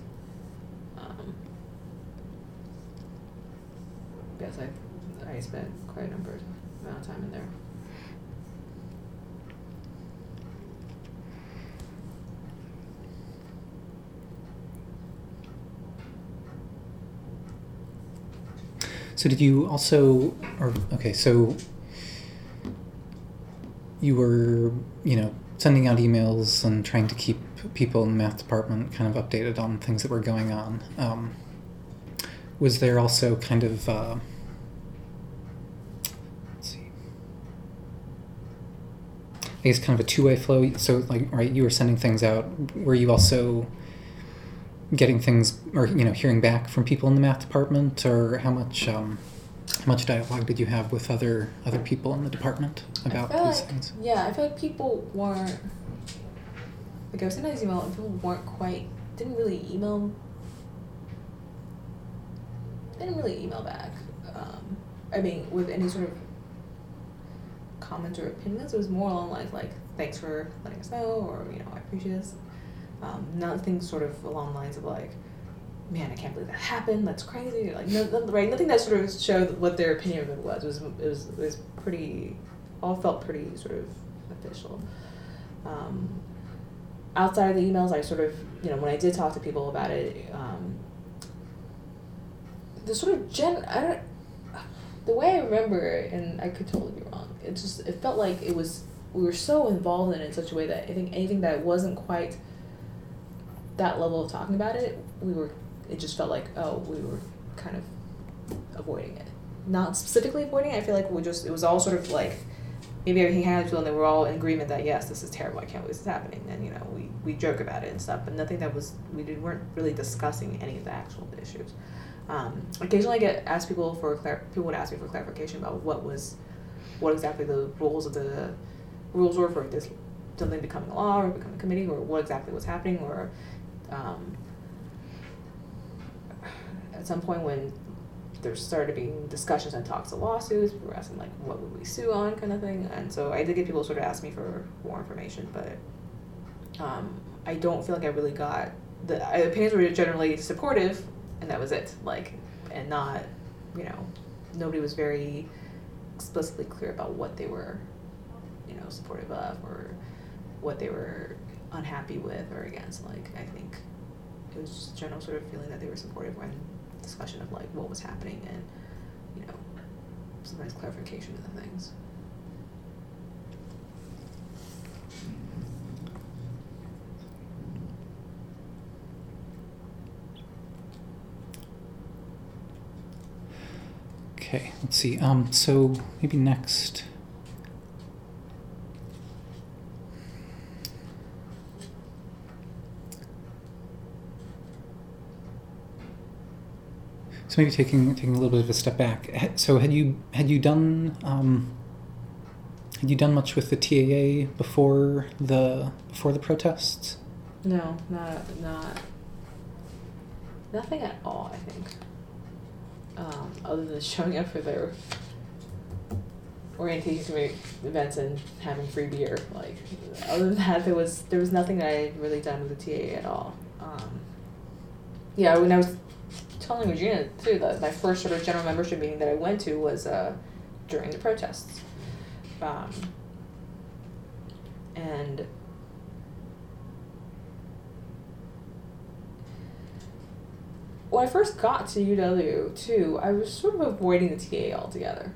Yes, I spent quite a amount of time in there. So did you also, so you were, sending out emails and trying to keep people in the math department kind of updated on things that were going on. Was there also kind of, let's see, I guess kind of a two-way flow? So, like, right, you were sending things out. Were you also getting things, or, hearing back from people in the math department? Or how much dialogue did you have with other people in the department about these things? Yeah, I feel like people weren't, like, I was sending these emails and people didn't really email back. I mean, with any sort of comment or opinions, it was more along lines like, thanks for letting us know, or, I appreciate this. Nothing sort of along the lines of like, man, I can't believe that happened, that's crazy. Like, nothing that sort of showed what their opinion of it was. It was pretty, all felt pretty sort of official. Outside of the emails, I sort of, when I did talk to people about it, the sort of the way I remember it, and I could totally be wrong, it felt like we were so involved in it in such a way that I think anything that wasn't quite that level of talking about it, it just felt like, we were kind of avoiding it. Not specifically avoiding it, I feel like it was all sort of like, maybe everything had to, and they were all in agreement that, yes, this is terrible, I can't believe this is happening, and, we joke about it and stuff, but nothing that weren't really discussing any of the actual issues. Occasionally I get asked people would ask me for clarification about what exactly the rules were for this, something becoming a law or becoming a committee, or what exactly was happening, or at some point when there started being discussions and talks of lawsuits, we were asking like, what would we sue on, kind of thing. And so I did get people sort of ask me for more information, but I don't feel like I really got the opinions were generally supportive, and that was it. Like, and not, nobody was very explicitly clear about what they were, supportive of, or what they were unhappy with or against. Like, I think it was just general sort of feeling that they were supportive when discussion of like what was happening, and sometimes clarification of the things. Okay, let's see. So maybe next. So maybe taking a little bit of a step back. So had you done much with the TAA before the protests? No, not nothing at all, I think. Other than showing up for their orientation committee events and having free beer. Like, other than that, there was nothing that I had really done with the TAA at all. When I was telling Regina too that my first sort of general membership meeting that I went to was during the protests, and when I first got to UW too, I was sort of avoiding the TA altogether,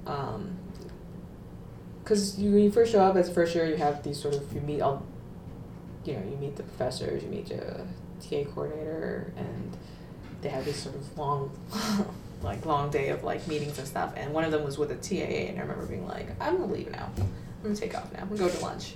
because when you first show up as a first year, you have these sort of, you meet the professors, you meet the TA coordinator, and they have this sort of long day of like meetings and stuff, and one of them was with a TAA, and I remember being like, I'm gonna leave now, I'm gonna take off now, I'm gonna go to lunch.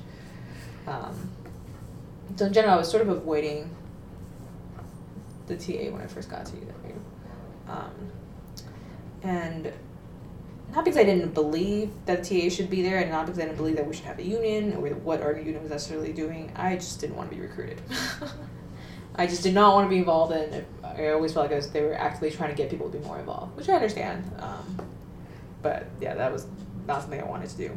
So in general, I was sort of avoiding the TA when I first got to UW, and not because I didn't believe that TA should be there, and not because I didn't believe that we should have a union, or what our union was necessarily doing. I just didn't want to be recruited. I just did not want to be involved in it. I always felt like they were actively trying to get people to be more involved, which I understand. But yeah, that was not something I wanted to do.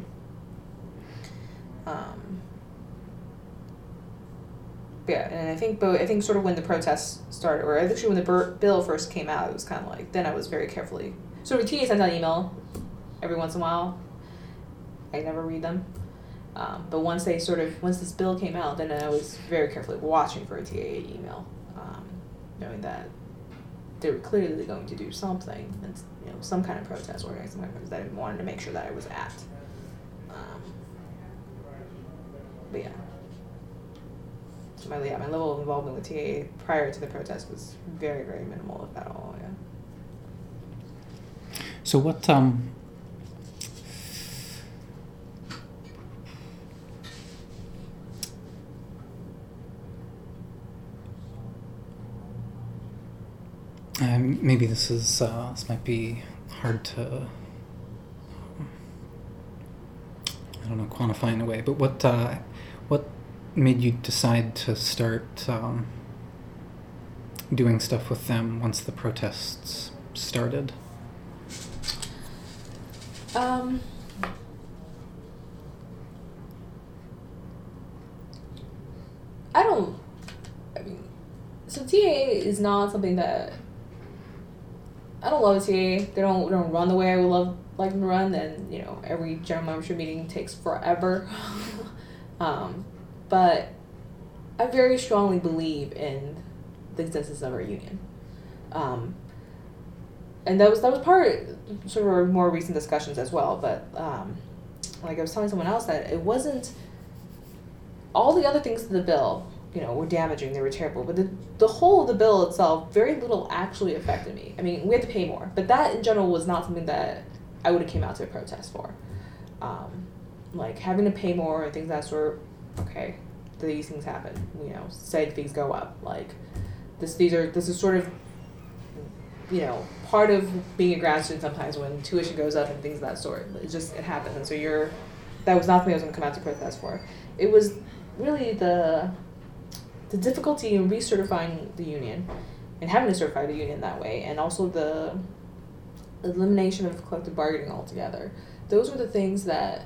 Yeah, and I think sort of when the protests started, or actually when the bill first came out, it was kind of like, then I was very carefully, sort of, TA sends out an email every once in a while. I never read them. But once this bill came out, then I was very carefully watching for a TA email, knowing that they were clearly going to do something, and some kind of protest, organizing some kind of protest that I wanted to make sure that I was at. But yeah. So my level of involvement with TA prior to the protest was very, very minimal, if at all. Yeah. So what maybe this might be hard to quantify in a way, but what made you decide to start doing stuff with them once the protests started? So TA is not something that, I don't love a TA. They don't run the way I would like them to run, and every general membership meeting takes forever. But I very strongly believe in the existence of our union. And that was part of sort of our more recent discussions as well, but like I was telling someone else that it wasn't all the other things in the bill, were damaging, they were terrible. But the whole of the bill itself, very little actually affected me. I mean, we had to pay more, but that in general was not something that I would have came out to a protest for. Like having to pay more and things of that sort, okay, these things happen, say things go up. Like this is sort of, part of being a grad student sometimes when tuition goes up and things of that sort. It happens. And so that was not something I was going to come out to protest for. It was really the difficulty in recertifying the union and having to certify the union that way, and also the elimination of collective bargaining altogether. Those were the things that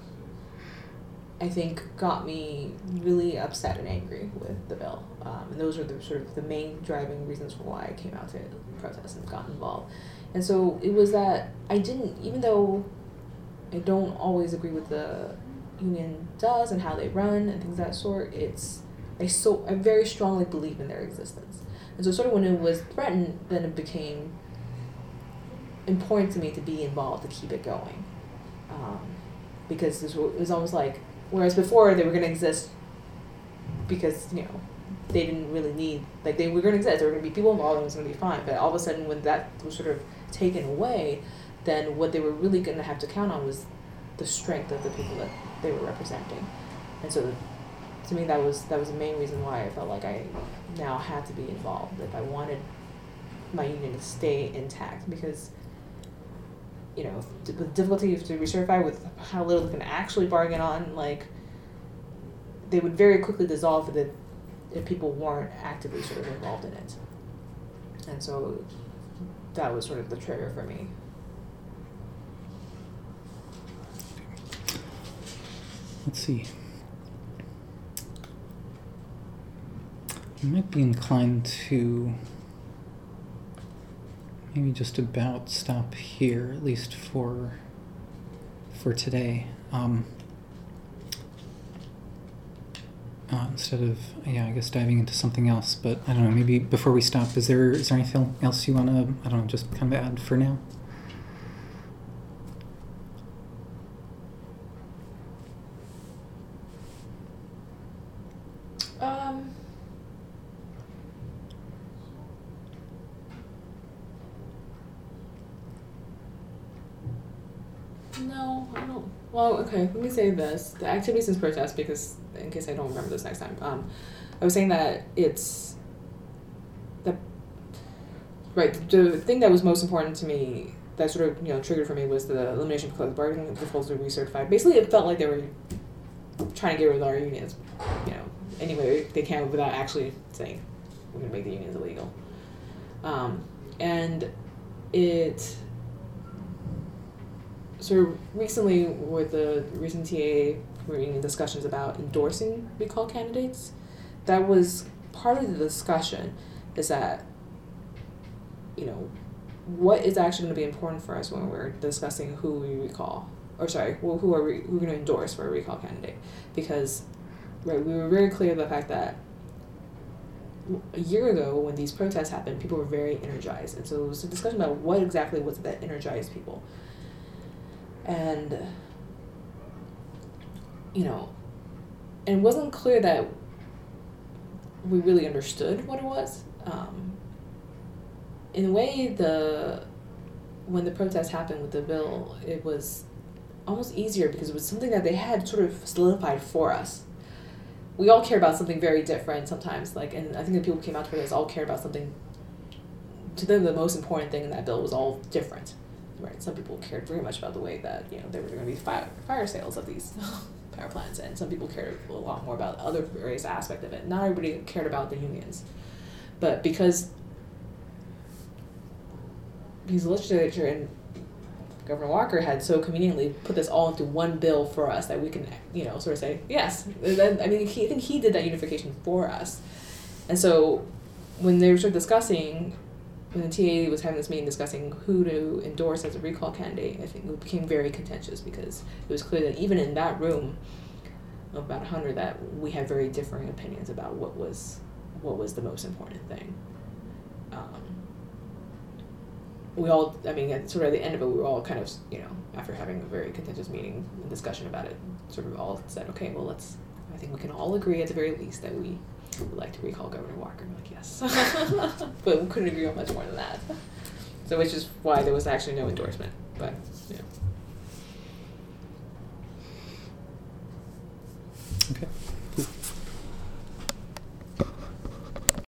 I think got me really upset and angry with the bill. And those were the sort of the main driving reasons for why I came out to protest and got involved. And so it was that I didn't, even though I don't always agree with the union does and how they run and things of that sort, I very strongly believe in their existence. And so sort of when it was threatened, then it became important to me to be involved, to keep it going. Because it was almost like, whereas before they were going to exist because, they didn't really need, like they were going to exist, there were going to be people involved and it was going to be fine. But all of a sudden when that was sort of taken away, then what they were really going to have to count on was the strength of the people that they were representing. And so to me that was the main reason why I felt like I now had to be involved, if I wanted my union to stay intact. Because with difficulty to recertify, with how little they can actually bargain on, like they would very quickly dissolve if people weren't actively sort of involved in it. And so that was sort of the trigger for me. Let's see. I might be inclined to maybe just about stop here, at least for today. Instead of, I guess diving into something else. But I don't know, maybe before we stop, is there anything else you want to, just kind of add for now? No, I don't. Well, okay, let me say this. The activities since protest, because in case I don't remember this next time, I was saying that it's the thing that was most important to me, that sort of, triggered for me, was the elimination of collective bargaining, the proposal to recertify. Basically, it felt like they were trying to get rid of our unions, any way they can without actually saying, we're going to make the unions illegal. And it sort of recently, with the recent TA meeting discussions about endorsing recall candidates, that was part of the discussion, is that, what is actually going to be important for us when we're discussing who we recall, or sorry, who we're going to endorse for a recall candidate. Because, we were very clear of the fact that a year ago, when these protests happened, people were very energized. And so it was a discussion about what exactly was it that energized people. And, and it wasn't clear that we really understood what it was. In a way, when the protest happened with the bill, it was almost easier because it was something that they had sort of solidified for us. We all care about something very different sometimes, and I think the people who came out to protest all care about something. To them, the most important thing in that bill was all different. Right, some people cared very much about the way that there were going to be fire sales of these power plants, and some people cared a lot more about other various aspects of it. Not everybody cared about the unions, but because the legislature and Governor Walker had so conveniently put this all into one bill for us, that we can sort of say yes. I think he did that unification for us, and so when they were sort of discussing. When the TA was having this meeting discussing who to endorse as a recall candidate, I think it became very contentious, because it was clear that even in that room of about 100, that we had very differing opinions about what was the most important thing. We all, sort of at the end of it, we were all kind of, after having a very contentious meeting and discussion about it, sort of all said, okay, well, I think we can all agree at the very least that we would like to recall Governor Walker. I'm like, yes. But we couldn't agree on much more than that. So which is why there was actually no endorsement. But, yeah. Okay. Cool.